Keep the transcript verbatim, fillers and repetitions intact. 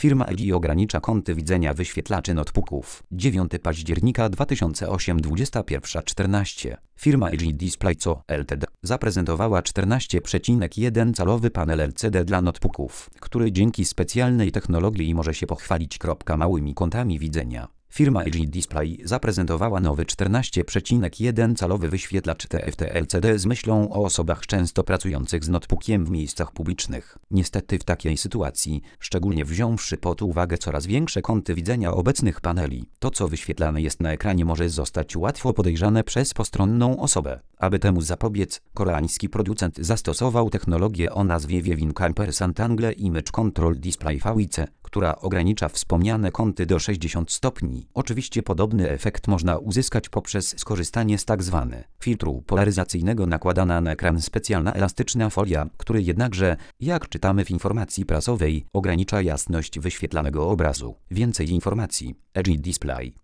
Firma L G ogranicza kąty widzenia wyświetlaczy notebooków. dziewiątego października dwa tysiące ósmego, dwudziesta pierwsza czternaście. Firma L G Display Co. Ltd. zaprezentowała czternaście przecinek jeden calowy panel L C D dla notebooków, który dzięki specjalnej technologii może się pochwalić małymi kątami widzenia. Firma L G Display zaprezentowała nowy czternaście przecinek jeden calowy wyświetlacz T F T L C D z myślą o osobach często pracujących z notebookiem w miejscach publicznych. Niestety w takiej sytuacji, szczególnie wziąwszy pod uwagę coraz większe kąty widzenia obecnych paneli, to co wyświetlane jest na ekranie może zostać łatwo podejrzane przez postronną osobę. Aby temu zapobiec, koreański producent zastosował technologię o nazwie Viewing Ampersand Angle Image Control Display V I C, która ogranicza wspomniane kąty do sześćdziesięciu stopni. Oczywiście podobny efekt można uzyskać poprzez skorzystanie z tzw. filtru polaryzacyjnego nakładana na ekran specjalna elastyczna folia, który jednakże, jak czytamy w informacji prasowej, ogranicza jasność wyświetlanego obrazu. Więcej informacji. L G Display.